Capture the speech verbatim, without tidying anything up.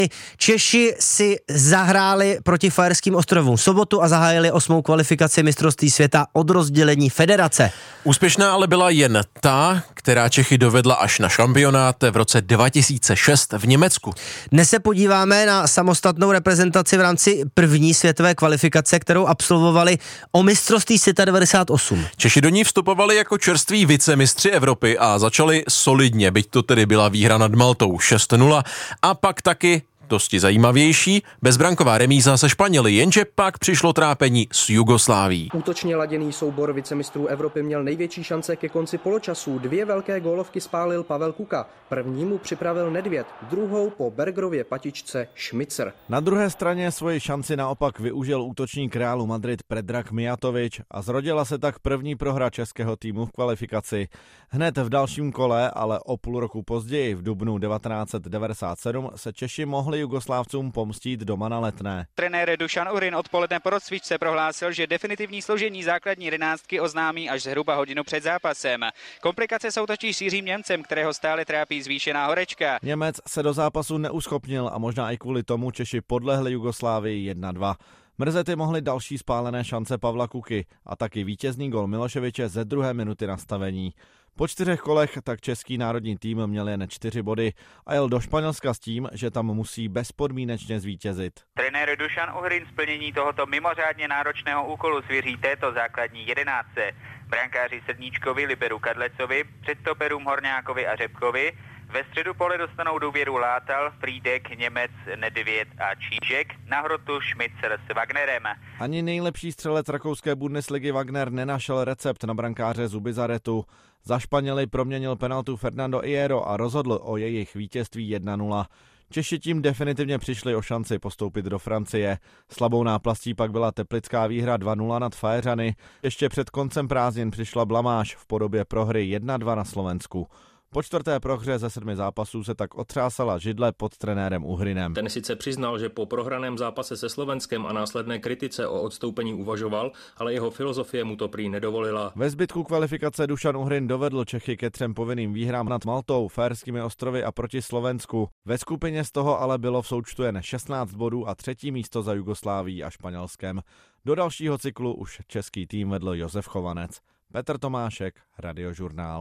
Češi si zahráli proti Faerským ostrovům v sobotu a zahájili osmou kvalifikaci mistrovství světa od rozdělení federace. Úspěšná ale byla jen ta, která Čechy dovedla až na šampionát v roce dva tisíce šest v Německu. Dnes se podíváme na samostatnou reprezentaci v rámci první světové kvalifikace, kterou absolvovali o mistrovství světa devadesát osm. Češi do ní vstupovali jako čerství vicemistři Evropy a začali solidně, byť to tedy byla výhra nad Maltou šest nula a pak taky dosti zajímavější, bezbranková remíza se Španěli, jenže pak přišlo trápení s Jugoslávií. Útočně laděný soubor vicemistrů Evropy měl největší šance ke konci poločasu. Dvě velké gólovky spálil Pavel Kuka. První mu připravil Nedvěd, druhou po Bergerově patičce Šmicer. Na druhé straně svoji šanci naopak využil útočník Realu Madrid Predrag Mijatovič a zrodila se tak první prohra českého týmu v kvalifikaci. Hned v dalším kole, ale o půl roku později, v dubnu devatenáct set devadesát sedm, se Češi mohli Jugoslávcům pomstít doma na Letné. Trenér Dušan Urin odpoledne po rozcvičce prohlásil, že definitivní složení základní jedenáctky oznámí až zhruba hodinu před zápasem. Komplikace jsou totiž Jiřím Němcem, kterého stále trápí zvýšená horečka. Němec se do zápasu neuschopnil a možná i kvůli tomu Češi podlehli Jugoslávii jedna dva. Mrzety mohly další spálené šance Pavla Kuky a taky vítězný gol Miloševiče ze druhé minuty nastavení. Po čtyřech kolech tak český národní tým měl jen čtyři body a jel do Španělska s tím, že tam musí bezpodmínečně zvítězit. Trenér Dušan Uhrin splnění tohoto mimořádně náročného úkolu svěří této základní jedenáctce. Brankáři Sedníčkovi, Liberu Kadlecovi, předstoperům Horňákovi a Řepkovi. Ve středu pole dostanou důvěru Látal, Frýdek, Němec, Nedvěd a Čížek, na hrotu Šmicer s Wagnerem. Ani nejlepší střelec rakouské Bundesligy Wagner nenašel recept na brankáře Zubizaretu. Za Španěly proměnil penaltu Fernando Hierro a rozhodl o jejich vítězství jedna nula. Češi tím definitivně přišli o šanci postoupit do Francie. Slabou náplastí pak byla teplická výhra dva nula nad Faeřany. Ještě před koncem prázdnin přišla blamáž v podobě prohry jedna dva na Slovensku. Po čtvrté prohře ze sedmi zápasů se tak otřásala židle pod trenérem Uhrinem. Ten sice přiznal, že po prohraném zápase se Slovenskem a následné kritice o odstoupení uvažoval, ale jeho filozofie mu to prý nedovolila. Ve zbytku kvalifikace Dušan Uhrin dovedl Čechy ke třem povinným výhrám nad Maltou, Faerskými ostrovy a proti Slovensku. Ve skupině z toho ale bylo v součtu jen šestnáct bodů a třetí místo za Jugoslávií a Španělskem. Do dalšího cyklu už český tým vedl Josef Chovanec. Petr Tomášek, Radiožurnál.